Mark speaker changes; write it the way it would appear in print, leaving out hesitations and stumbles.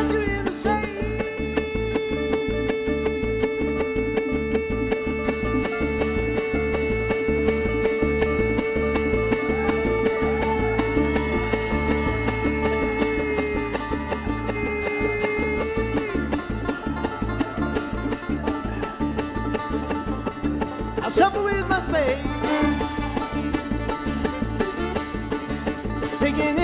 Speaker 1: let you in the shade. I shuffle with my spade, thinking